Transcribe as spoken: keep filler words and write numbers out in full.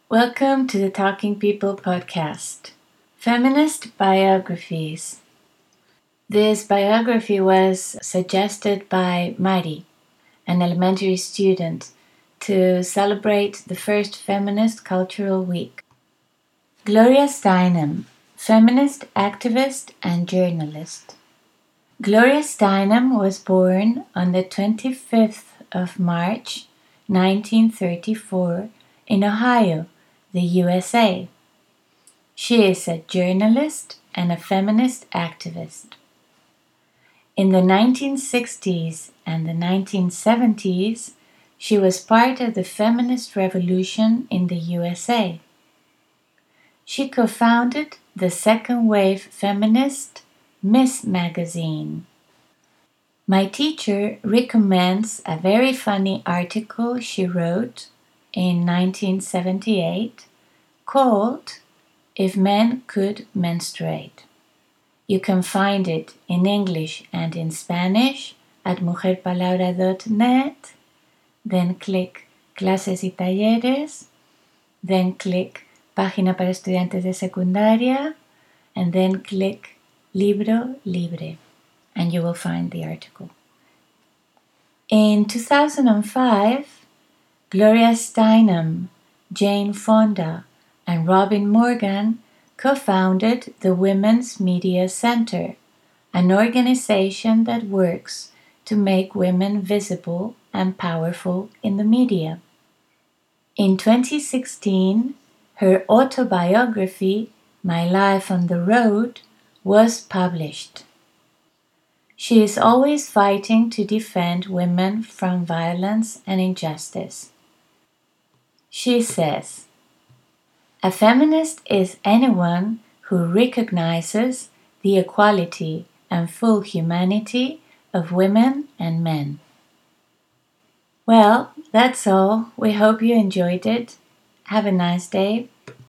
Welcome to the Talking People podcast, Feminist Biographies. This biography was suggested by Mari, an elementary student, to celebrate the first Feminist Cultural Week. Gloria Steinem, feminist activist and journalist. Gloria Steinem was born on the twenty-fifth of March, nineteen thirty-four, in Ohio, the U S A. She is a journalist and a feminist activist. In the nineteen sixties and the nineteen seventies, she was part of the feminist revolution in the U S A. She co-founded the second wave feminist Miss Magazine. My teacher recommends a very funny article she wrote in nineteen seventy-eight called If Men Could Menstruate. You can find it in English and in Spanish at mujer palabra dot net, then click Clases y Talleres, then click Página para Estudiantes de Secundaria, and then click Libro Libre, and you will find the article. In two thousand five, Gloria Steinem, Jane Fonda, and Robin Morgan co-founded the Women's Media Center, an organization that works to make women visible and powerful in the media. In twenty sixteen, her autobiography, My Life on the Road, was published. She is always fighting to defend women from violence and injustice. She says, "A feminist is anyone who recognizes the equality and full humanity of women and men." Well, that's all. We hope you enjoyed it. Have a nice day.